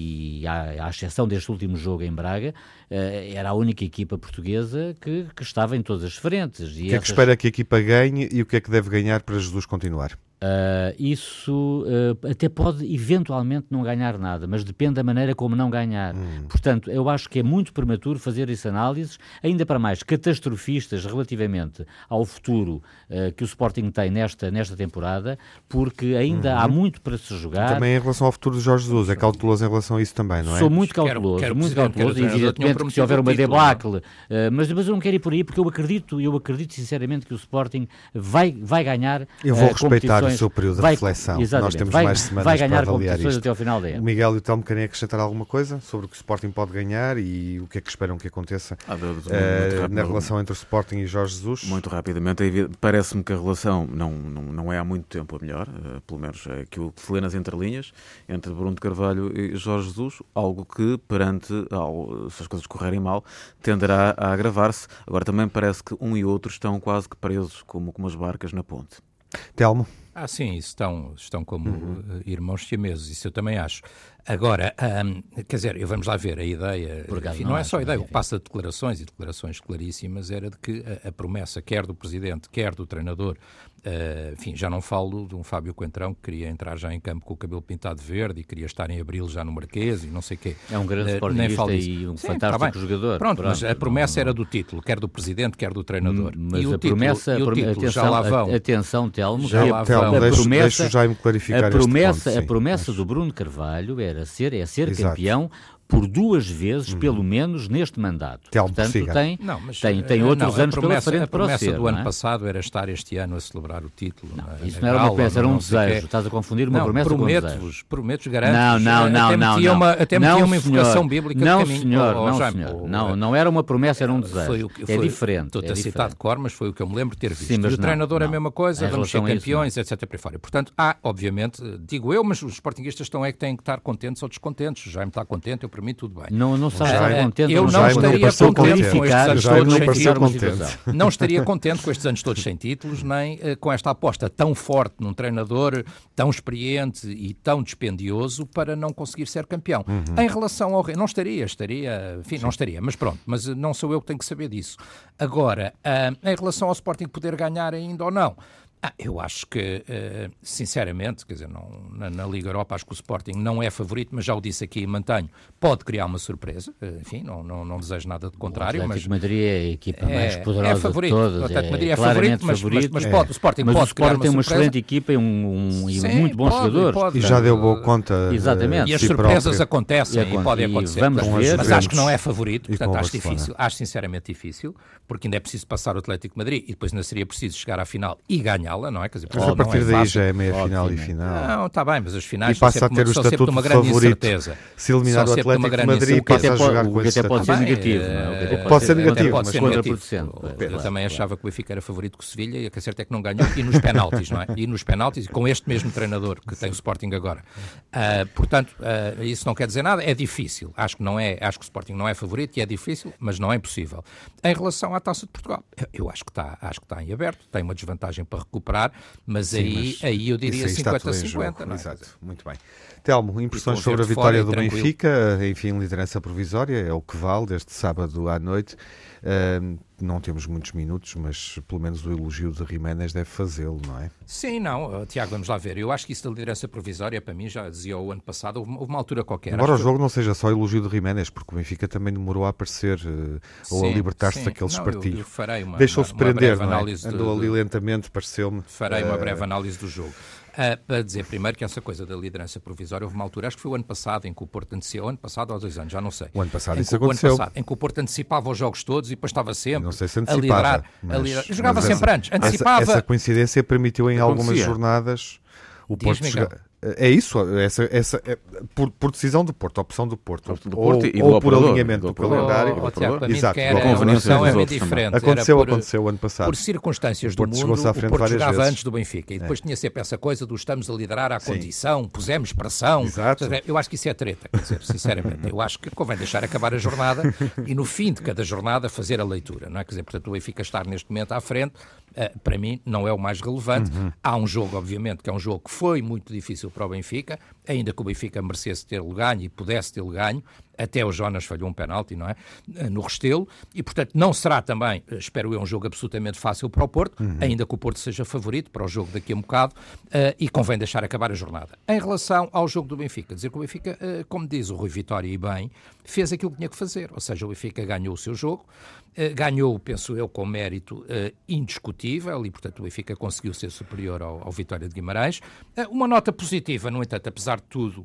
e à, à exceção deste último jogo em Braga, eh, era a única equipa portuguesa que, que estava em todas as frentes. E o que essas... é que espera que a equipa ganhe e o que é que deve ganhar para Jesus continuar? Uh, isso uh, até pode eventualmente não ganhar nada, mas depende da maneira como não ganhar. Hum. Portanto, eu acho que é muito prematuro fazer essas análises, ainda para mais catastrofistas relativamente ao futuro uh, que o Sporting tem nesta, nesta temporada, porque ainda uhum. há muito para se jogar. E também em relação ao futuro de Jorge Jesus, é cauteloso em relação a isso também, não é? Sou muito cauteloso, quero, quero muito cauteloso, e evidentemente que se houver uma debacle, uh, mas, mas eu não quero ir por aí, porque eu acredito, eu acredito sinceramente que o Sporting vai, vai ganhar. Eu vou uh, respeitar o seu período de vai, reflexão. Nós temos vai, mais semanas vai ganhar para avaliar isto. Até ao final da época. O Miguel e o Telmo querem acrescentar alguma coisa sobre o que o Sporting pode ganhar e o que é que esperam que aconteça ah, uh, na relação entre o Sporting e Jorge Jesus? Muito rapidamente, parece-me que a relação não, não, não é há muito tempo a melhor, uh, pelo menos é aquilo que se lê nas entrelinhas, entre Bruno de Carvalho e Jorge Jesus, algo que perante, ao, se as coisas correrem mal, tenderá a agravar-se. Agora também parece que um e outro estão quase que presos como, como as barcas na ponte. Telmo? Ah, sim, estão, estão como uhum. irmãos siameses, isso eu também acho. Agora, um, quer dizer, vamos lá ver, a ideia, enfim, não, não é só a ideia, o que passa de declarações, e declarações claríssimas, era de que a, a promessa, quer do Presidente, quer do treinador, uh, enfim, já não falo de um Fábio Coentrão que queria entrar já em campo com o cabelo pintado de verde e queria estar em abril já no Marquês e não sei o quê. É um grande uh, sportingista e um Sim, fantástico tá jogador. Pronto, Pronto, mas a promessa não, era do título, quer do Presidente, quer do treinador. Mas e a o título, promessa, e o título atenção, já lá vão. Atenção, Telmo, já lá vão. A deixo, promessa, deixo já me clarificar a promessa, este ponto, a promessa mas... do Bruno Carvalho era ser, é ser Exato. campeão por duas vezes, uhum. pelo menos, neste mandato. Telmo, Portanto, siga. tem, não, mas, tem, tem outros não, anos promessa, pela frente para o ser. A promessa do não ano é? passado era estar este ano a celebrar o título. Não, na, isso na não era gala, uma promessa, era um desejo. Que... Estás a confundir uma não, promessa com um desejo. Prometo-vos, prometo-vos, garanto. Não, não, não, até não. Metia uma, até metia não, uma invocação senhor. bíblica não, de caminho. Senhor, oh, não, Jaime, senhor. oh, não, não era uma promessa, era um desejo. Foi o que, é foi, diferente. Estou-te é a citar de cor, mas foi o que eu me lembro de ter visto. Sim, mas e o não, treinador não. é a mesma coisa, em vamos ser campeões, isso, etcétera. Por fora. Portanto, há, obviamente, digo eu, mas os sportinguistas estão é que têm que estar contentes ou descontentes. O Jaime está contente, eu para mim tudo bem. Não, não está uh, contente. Eu não estaria contente com estes anos todos sem títulos. Não estaria contente com estes anos todos sem títulos, nem uh, com esta aposta tão forte num treinador tão experiente e tão dispendioso para não conseguir ser campeão. Uhum. Em relação ao... Não estaria, estaria... Enfim, Sim. não estaria, mas pronto. Mas não sou eu que tenho que saber disso. Agora, uh, em relação ao Sporting poder ganhar ainda ou não... Ah, eu acho que, uh, sinceramente, quer dizer, não, na, na Liga Europa acho que o Sporting não é favorito, mas já o disse aqui e mantenho, pode criar uma surpresa, uh, enfim, não, não, não desejo nada de contrário. O Atlético mas Madrid é a equipa é, mais poderosa é favorito, de todas. O Atlético Madrid é, é favorito, mas, favorito, mas, mas pode, o Sporting mas pode o Sporting criar uma tem uma surpresa. excelente equipa e um, um, Sim, muito bons pode, jogadores. Pode, e já deu boa conta. Exatamente. E as si surpresas próprio. acontecem e, e podem acontecer. Vamos mas, ver. mas acho que não é favorito, e portanto acho difícil, acho sinceramente difícil, porque ainda é preciso passar o Atlético de Madrid e depois ainda seria preciso chegar à final e ganhá-la, não é? Quer dizer, mas a partir daí já é meia final e final. Não, está bem, mas as finais e passa a ter o estatuto de uma grande favorito. incerteza. Se eliminar o Atlético de Madrid, passa a jogar com esse estatuto. Pode ser negativo. Pode ser negativo, mas contra por cento. Eu também achava que o Benfica era favorito com o Sevilha e a que a certa é que não ganhou. E nos penaltis, não é? E nos penaltis, com este mesmo treinador que tem o Sporting agora. Portanto, isso não quer dizer nada. É difícil. Acho que não é, acho que o Sporting não é favorito e é difícil, mas não é impossível. Em relação à Taça de Portugal, eu acho que está, acho que está em aberto. Tem uma desvantagem para recuperar, mas Sim, aí, mas aí eu diria cinquenta a cinquenta. Não é? Exato, muito bem. Telmo, impressões sobre a vitória do Benfica, enfim, liderança provisória, é o que vale deste sábado à noite. Uh, não temos muitos minutos, mas pelo menos o elogio de Jiménez deve fazê-lo, não é? Sim, não, uh, Tiago, vamos lá ver. Eu acho que isso da liderança provisória, para mim, já dizia o ano passado, houve, houve uma altura qualquer. Embora acho o jogo que... não seja só elogio de Jiménez, porque o Benfica também demorou a aparecer uh, sim, ou a libertar-se daquele espartilho. Deixou-se prender, não é? Andou ali lentamente, pareceu-me. Farei uma breve análise do jogo. Uh, para dizer primeiro que essa coisa da liderança provisória, houve uma altura, acho que foi o ano passado, em que o Porto antecipava, o ano passado ou há dois anos, já não sei. O ano passado em isso que, aconteceu. O ano passado, em que o Porto antecipava os jogos todos e depois estava sempre não sei se a liderar. Mas, a liderar. Jogava mas sempre essa, antes, antecipava. Essa, essa coincidência permitiu em Acontecia. algumas jornadas o Porto Diz, chegar... É isso, essa, essa, é, por, por decisão do Porto, opção do Porto, do ou, Porto e ou do por operador, alinhamento do, do calendário. Oh, oh, Tiago, para mim, exato, que era, a conveniência a é dos diferente. Aconteceu, por, aconteceu ano passado. Por circunstâncias do mundo, o Porto jogava vezes. antes do Benfica e depois é. tinha sempre essa coisa do estamos a liderar à Sim. condição, pusemos pressão. Exato. Eu acho que isso é treta, quer dizer, sinceramente. Eu acho que convém deixar acabar a jornada e no fim de cada jornada fazer a leitura, não é? Quer dizer, portanto, o Benfica estar neste momento à frente, uh, para mim, não é o mais relevante. Uhum. Há um jogo, obviamente, que é um jogo que foi muito difícil para o Benfica, ainda que o Benfica merecesse ter-lhe ganho e pudesse ter-lhe ganho, até o Jonas falhou um penalti, não é? No Restelo, e portanto não será também, espero eu, um jogo absolutamente fácil para o Porto, uhum. ainda que o Porto seja favorito para o jogo daqui a um bocado, uh, e convém deixar acabar a jornada. Em relação ao jogo do Benfica, dizer que o Benfica, uh, como diz o Rui Vitória e bem, fez aquilo que tinha que fazer, ou seja, o Benfica ganhou o seu jogo, uh, ganhou, penso eu, com mérito uh, indiscutível, e portanto o Benfica conseguiu ser superior ao, ao Vitória de Guimarães. Uh, uma nota positiva, no entanto, apesar de tudo,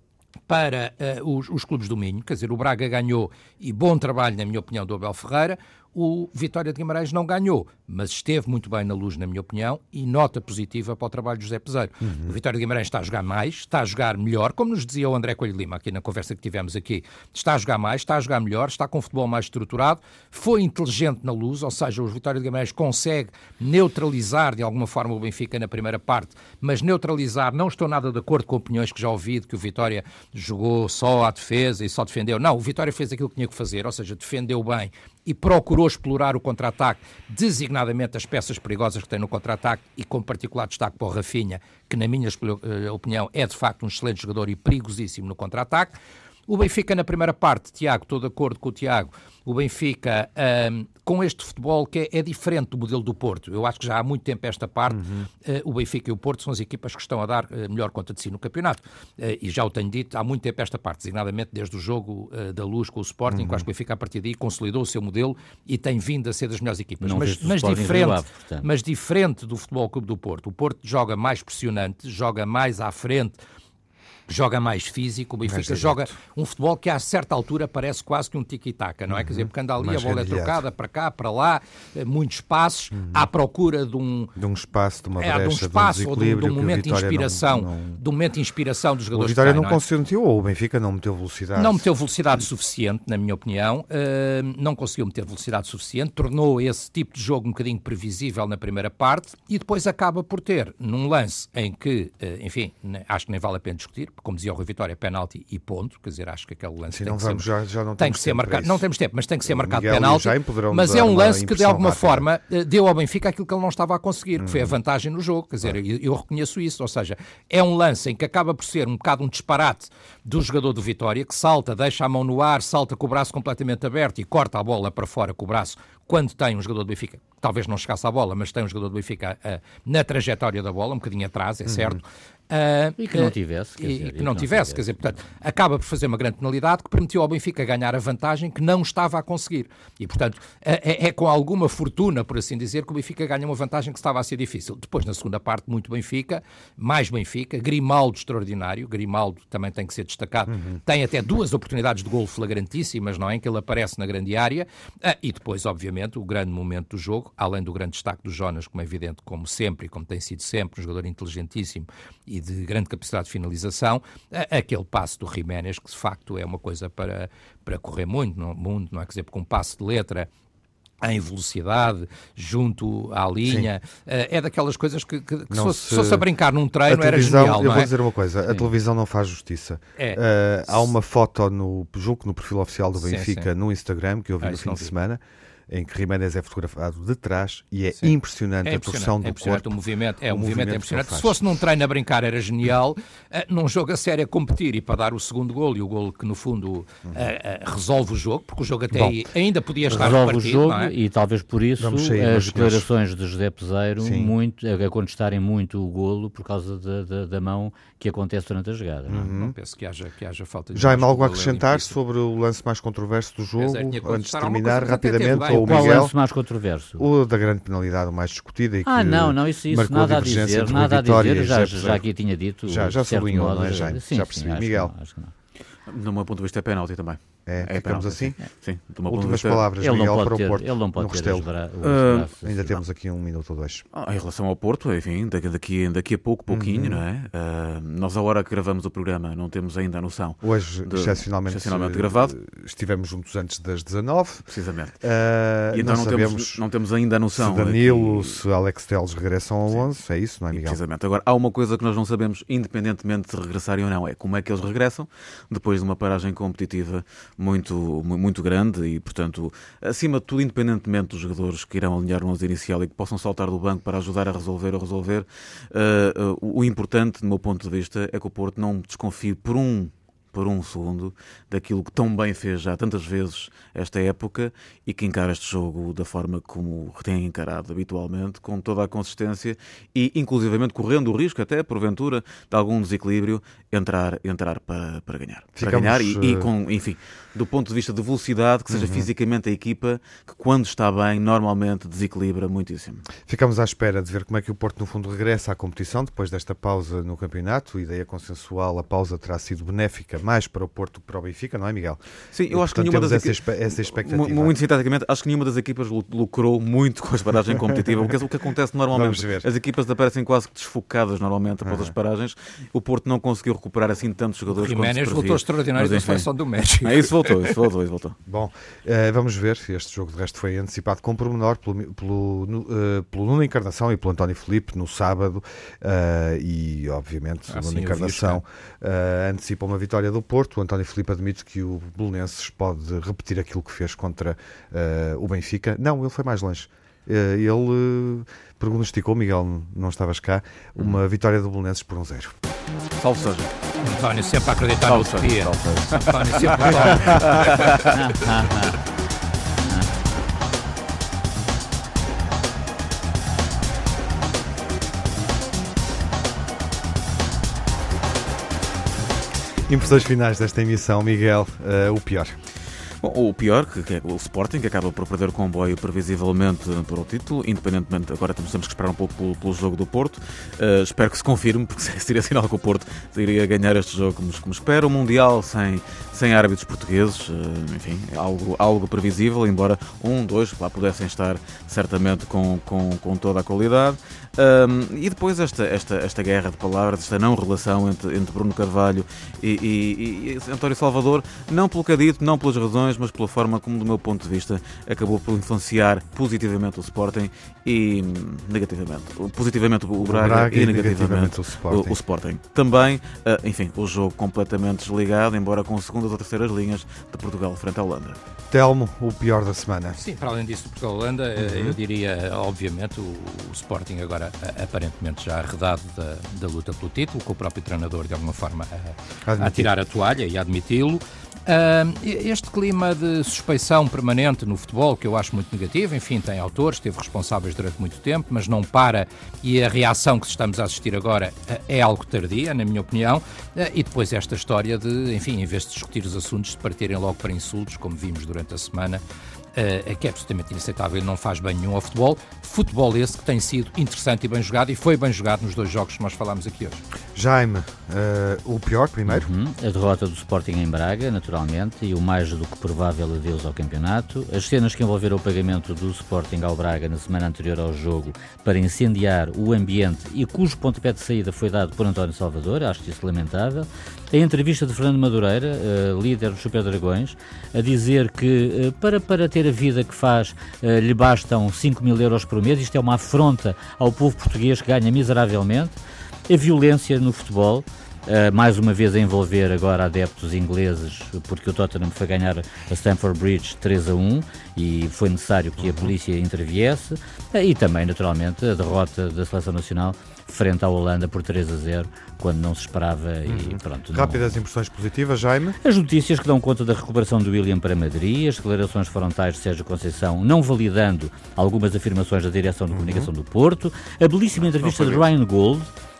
para uh, os, os clubes do Minho, quer dizer, o Braga ganhou, e bom trabalho, na minha opinião, do Abel Ferreira. O Vitória de Guimarães não ganhou, mas esteve muito bem na luz, na minha opinião, e nota positiva para o trabalho de José Peseiro. Uhum. O Vitória de Guimarães está a jogar mais, está a jogar melhor, como nos dizia o André Coelho Lima aqui na conversa que tivemos aqui, está a jogar mais, está a jogar melhor, está com um futebol mais estruturado, foi inteligente na luz, ou seja, o Vitória de Guimarães consegue neutralizar de alguma forma o Benfica na primeira parte, mas neutralizar, não estou nada de acordo com opiniões que já ouvi de que o Vitória jogou só à defesa e só defendeu. Não, o Vitória fez aquilo que tinha que fazer, ou seja, defendeu bem e procurou explorar o contra-ataque, designadamente as peças perigosas que tem no contra-ataque e com particular destaque para o Rafinha, que na minha opinião é de facto um excelente jogador e perigosíssimo no contra-ataque. O Benfica na primeira parte, Tiago, estou de acordo com o Tiago, o Benfica um, com este futebol que é, é diferente do modelo do Porto. Eu acho que já há muito tempo esta parte, uhum. uh, o Benfica e o Porto são as equipas que estão a dar uh, melhor conta de si no campeonato. Uh, e já o tenho dito, há muito tempo esta parte, designadamente desde o jogo uh, da Luz com o Sporting, uhum. que acho que o Benfica a partir daí consolidou o seu modelo e tem vindo a ser das melhores equipas. Não mas, mas, diferente, Ave, mas diferente do Futebol Clube do Porto. O Porto joga mais pressionante, joga mais à frente, joga mais físico, o Benfica joga um futebol que a certa altura parece quase que um tiki-taka, não é? Uhum. Quer dizer, porque anda ali, mais a bola rendiado. É trocada para cá, para lá, muitos passos, uhum. à procura de um... De um espaço, de uma brecha, é, de um espaço, de um ou de, de um momento de inspiração, não, não... de um momento de inspiração dos jogadores. O Vitória que tem, não, não é? conseguiu, ou o Benfica não meteu velocidade? Não meteu velocidade suficiente, na minha opinião, uh, não conseguiu meter velocidade suficiente, tornou esse tipo de jogo um bocadinho previsível na primeira parte e depois acaba por ter, num lance em que, uh, enfim, acho que nem vale a pena discutir, porque como dizia o Rui Vitória, penalti e ponto, quer dizer, acho que aquele lance Sim, tem, não que, vamos, ser, já, já não tem que ser marcado, não temos tempo, mas tem que ser marcado Miguel penalti, mas é um lance que de alguma rápida. forma deu ao Benfica aquilo que ele não estava a conseguir, que hum. foi a vantagem no jogo, quer dizer, eu, eu reconheço isso, ou seja, é um lance em que acaba por ser um bocado um disparate do jogador do Vitória, que salta, deixa a mão no ar, salta com o braço completamente aberto e corta a bola para fora com o braço, quando tem um jogador do Benfica, talvez não chegasse à bola, mas tem um jogador do Benfica uh, na trajetória da bola, um bocadinho atrás, é certo, uhum. Uh, e que não tivesse. Quer dizer, e que não tivesse, quer dizer, portanto, acaba por fazer uma grande penalidade que permitiu ao Benfica ganhar a vantagem que não estava a conseguir. E, portanto, é, é com alguma fortuna, por assim dizer, que o Benfica ganha uma vantagem que estava a ser difícil. Depois, na segunda parte, muito Benfica, mais Benfica, Grimaldo extraordinário, Grimaldo também tem que ser destacado, uhum. tem até duas oportunidades de golo flagrantíssimas, não é? Em que ele aparece na grande área, uh, e depois, obviamente, o grande momento do jogo, além do grande destaque do Jonas, como é evidente, como sempre, e como tem sido sempre, um jogador inteligentíssimo e de grande capacidade de finalização, aquele passe do Jiménez, que de facto é uma coisa para, para correr muito no mundo, não é? Quer dizer, porque um passe de letra em velocidade, junto à linha, Sim. é daquelas coisas que, que, que se, fosse, se... se fosse a brincar num treino era genial, eu não vou é? dizer uma coisa, Sim. a televisão não faz justiça. É. Uh, há uma foto, no, julgo no perfil oficial do Benfica, sim, sim. no Instagram, que eu vi ah, no fim de vi. semana, em que Jiménez é fotografado de trás e é impressionante, é impressionante a torção do é impressionante corpo. O movimento, é, o, o movimento, movimento é impressionante. Se fosse num treino a brincar era genial, uh, num jogo a sério a competir e para dar o segundo golo, e o golo que no fundo uh, uh, resolve o jogo, porque o jogo até Bom, aí ainda podia estar resolve repartido, o jogo não é? E talvez por isso sair, as declarações de José Peseiro muito, a contestarem muito o golo por causa da, da, da mão que acontece durante a jogada. Uhum. Não, não penso que haja, que haja falta de... Já há algo a acrescentar sobre o lance mais controverso do jogo, é, antes de terminar rapidamente, o qual Miguel. lance mais controverso? O da grande penalidade, o mais discutida. E que ah, não, não, isso, isso nada a dizer, nada a dizer, já, já aqui tinha dito. Já, já sublinhou, modo, não é, Jaime? Sim, já percebi. Sim, Miguel. Acho que não, acho que não. Do meu ponto de vista é penalti também. É, é ficamos assim? Sim. sim Últimas palavras, ele Miguel, não para ter, o Porto. Ele não pode no ter Restelo. Bra... Uh, ainda temos aqui um minuto ou dois. Em relação ao Porto, enfim, daqui, daqui a pouco, pouquinho, uhum. não é? Uh, nós, a hora que gravamos o programa, não temos ainda a noção. Hoje, de, excepcionalmente, excepcionalmente gravado. Estivemos juntos antes das dezanove. Precisamente. Uh, e então não, não, temos, não temos ainda a noção. Se Danilo, aqui... se Alex Telles regressam ao onze, é isso, não é, Miguel? Precisamente. Agora, há uma coisa que nós não sabemos, independentemente de regressarem ou não, é como é que eles regressam, depois de uma paragem competitiva muito, muito grande e, portanto, acima de tudo, independentemente dos jogadores que irão alinhar no onze inicial e que possam saltar do banco para ajudar a resolver ou resolver, uh, uh, o importante, do meu ponto de vista, é que o Porto não desconfie por um por um segundo daquilo que tão bem fez já tantas vezes esta época e que encara este jogo da forma como tem encarado habitualmente, com toda a consistência e inclusivamente correndo o risco até, porventura, de algum desequilíbrio, entrar, entrar para, para ganhar. Ficamos, para ganhar e, e com, enfim, do ponto de vista de velocidade, que seja uhum. fisicamente a equipa que quando está bem, normalmente desequilibra muitíssimo. Ficamos à espera de ver como é que o Porto no fundo regressa à competição depois desta pausa no campeonato. A ideia consensual, a pausa terá sido benéfica mais para o Porto que para o Benfica, não é, Miguel? Sim, eu e, acho portanto, que nenhuma das essa, essa expectativa. Muito sinteticamente, acho que nenhuma das equipas lucrou muito com a paragem competitiva, porque é o que acontece normalmente. As equipas aparecem quase que desfocadas normalmente após uhum. as paragens. O Porto não conseguiu recuperar assim tantos jogadores quanto se previa. Jiménez voltou extraordinário da seleção do México. Ah, isso voltou, isso voltou, isso voltou. Bom, uh, vamos ver. Este jogo de resto foi antecipado com pormenor pelo, pelo, no, uh, pelo Nuno Encarnação e pelo António Filipe no sábado uh, e obviamente ah, o Nuno sim, Encarnação uh, antecipa uma vitória do Porto. O António Filipe admite que o Belenenses pode repetir aquilo que fez contra uh, o Benfica. Não, ele foi mais longe. Uh, ele uh, prognosticou, Miguel, não estavas cá, uma hum. vitória do Belenenses por um zero. Salve seja. António sempre a acreditar na utopia. António sempre a Impressões finais desta emissão, Miguel, uh, o pior. Bom, o pior, que é o Sporting, que acaba por perder o comboio previsivelmente para o título, independentemente, agora temos que esperar um pouco pelo, pelo jogo do Porto. Uh, espero que se confirme, porque seria sinal que o Porto iria ganhar este jogo como, como espera. O Mundial sem, sem árbitros portugueses, uh, enfim, algo, algo previsível, embora um, dois, lá pudessem estar certamente com, com, com toda a qualidade. Um, e depois esta, esta, esta guerra de palavras, esta não relação entre, entre Bruno Carvalho e, e, e António Salvador, não pelo cadito, não pelas razões, mas pela forma como, do meu ponto de vista, acabou por influenciar positivamente o Sporting e negativamente. Positivamente o Braga, o Braga e, e negativamente, negativamente o, Sporting. O, o Sporting. Também, uh, enfim, o jogo completamente desligado, embora com segundas ou terceiras linhas de Portugal frente à Holanda. Telmo, o pior da semana. Sim, para além disso, Portugal-Holanda, uhum. eu diria, obviamente, o, o Sporting agora aparentemente já arredado da, da luta pelo título, com o próprio treinador de alguma forma a, a tirar a toalha e a admiti-lo. Uh, este clima de suspeição permanente no futebol, que eu acho muito negativo, enfim, tem autores, teve responsáveis durante muito tempo, mas não para, e a reação que estamos a assistir agora uh, é algo tardia, na minha opinião, uh, e depois esta história de, enfim, em vez de discutir os assuntos, de partirem logo para insultos, como vimos durante a semana, Uh, que é absolutamente inaceitável e não faz bem nenhum ao futebol. Futebol esse que tem sido interessante e bem jogado, e foi bem jogado nos dois jogos que nós falámos aqui hoje. Jaime, uh, o pior primeiro? Uhum. A derrota do Sporting em Braga, naturalmente, e o mais do que provável adeus ao campeonato. As cenas que envolveram o pagamento do Sporting ao Braga na semana anterior ao jogo para incendiar o ambiente e cujo pontapé de saída foi dado por António Salvador, acho isso lamentável. A entrevista de Fernando Madureira, uh, líder dos Super Dragões, a dizer que uh, para, para ter a vida que faz uh, lhe bastam cinco mil euros por mês. Isto é uma afronta ao povo português que ganha miseravelmente. A violência no futebol, uh, mais uma vez a envolver agora adeptos ingleses, porque o Tottenham foi ganhar a Stamford Bridge três a um e foi necessário que a polícia interviesse. Uh, e também, naturalmente, a derrota da Seleção Nacional frente à Holanda por três a zero, quando não se esperava e pronto. Rápidas não... impressões positivas, Jaime? As notícias que dão conta da recuperação do William para Madrid, as declarações frontais de Sérgio Conceição não validando algumas afirmações da direção de comunicação uhum. do Porto, a belíssima entrevista de Ryan Gould,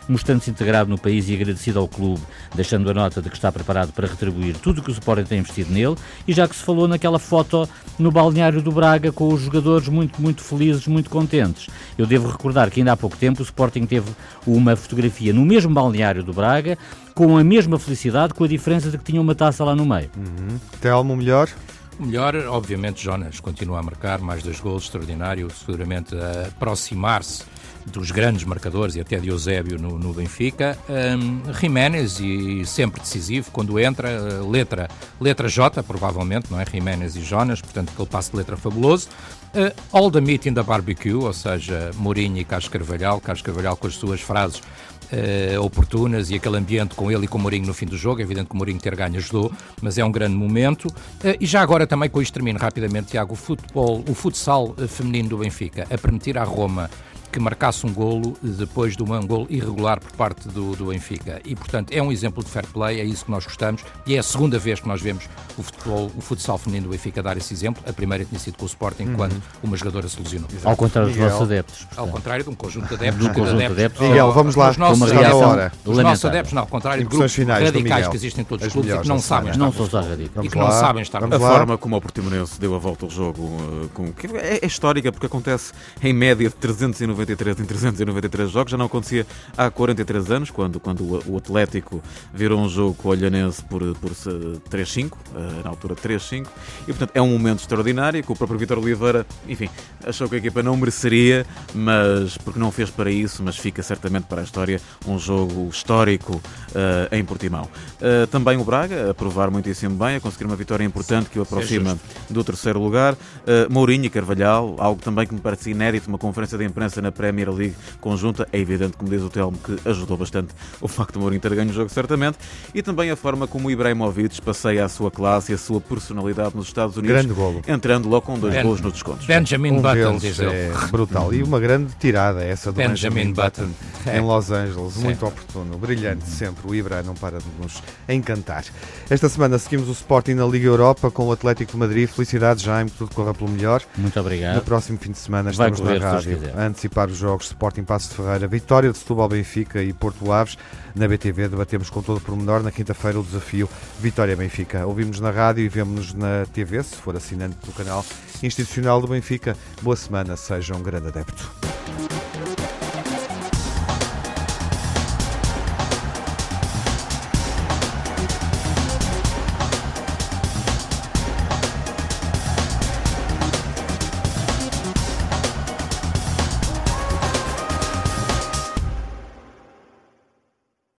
mostrando-se integrado no país e agradecido ao clube, deixando a nota de que está preparado para retribuir tudo o que o Sporting tem investido nele, e já que se falou naquela foto no balneário do Braga com os jogadores muito, muito felizes, muito contentes. Eu devo recordar que ainda há pouco tempo o Sporting teve uma fotografia no mesmo balneário do Braga, com a mesma felicidade, com a diferença de que tinha uma taça lá no meio. Uhum. Telmo, melhor? O melhor, obviamente, Jonas continua a marcar mais dois golos, extraordinário, seguramente a aproximar-se dos grandes marcadores e até de Eusébio no, no Benfica. Um, Jiménez, e sempre decisivo quando entra, letra, letra J, provavelmente, não é? Jiménez e Jonas, portanto, aquele passo de letra fabuloso. Uh, all the meat in the barbecue, ou seja, Mourinho e Carlos Carvalhal, Carlos Carvalhal com as suas frases uh, oportunas e aquele ambiente com ele e com o Mourinho no fim do jogo. É evidente que o Mourinho ter ganho ajudou, mas é um grande momento. Uh, e já agora também, com isto termino rapidamente, Tiago, o futebol, o futsal feminino do Benfica a permitir à Roma que marcasse um golo depois de um golo irregular por parte do, do Benfica. E, portanto, é um exemplo de fair play, é isso que nós gostamos, e é a segunda vez que nós vemos o futebol, o futsal feminino do Benfica dar esse exemplo. A primeira tinha sido com o Sporting, uhum. quando uma jogadora se lesionou. Exato. Ao contrário dos nossos adeptos. Portanto. Ao contrário de um conjunto de adeptos. Um conjunto de adeptos. Miguel, vamos lá. Os nossos, adeptos, hora. os nossos adeptos, não, ao contrário de grupos radicais que existem em todos os clubes e que não sabem estar não são só radicais. E que não sabem estar A forma como o Portimonense deu a volta ao jogo com, que é, é histórica, porque acontece em média de trezentos e noventa e três em trezentos e noventa e três jogos, já não acontecia há quarenta e três anos, quando, quando o Atlético virou um jogo com o Olhanense por, por três cinco, na altura três cinco, e portanto é um momento extraordinário, que o próprio Vítor Oliveira, enfim, achou que a equipa não mereceria, mas porque não fez para isso, mas fica certamente para a história um jogo histórico uh, em Portimão. Uh, também o Braga, a provar muitíssimo bem, a conseguir uma vitória importante que o aproxima é do terceiro lugar. Uh, Mourinho e Carvalhal, algo também que me parece inédito, uma conferência de imprensa na Premier League conjunta. É evidente, como diz o Telmo, que ajudou bastante o facto de Mourinho ter ganho o jogo, certamente, e também a forma como o Ibrahimovic passeia a sua classe e a sua personalidade nos Estados Unidos, grande golo, entrando logo com dois ben, golos nos descontos. Benjamin um Button, diz ele. É brutal. E uma grande tirada, essa do Benjamin, Benjamin Button, Button. em Los Angeles. Sim. Muito oportuno, brilhante sempre. O Ibra não para de nos encantar. Esta semana seguimos o Sporting na Liga Europa com o Atlético de Madrid. Felicidades, Jaime, que tudo corra pelo melhor. Muito obrigado. No próximo fim de semana Vai estamos correr, na rádio a antecipar os jogos Sporting Paços de Ferreira, vitória de Setúbal Benfica e Porto Aves. Na B T V debatemos com todo o pormenor. Na quinta-feira o desafio Vitória Benfica. Ouvimos na rádio e vemos-nos na T V, se for assinante do canal institucional do Benfica. Boa semana, seja um grande adepto.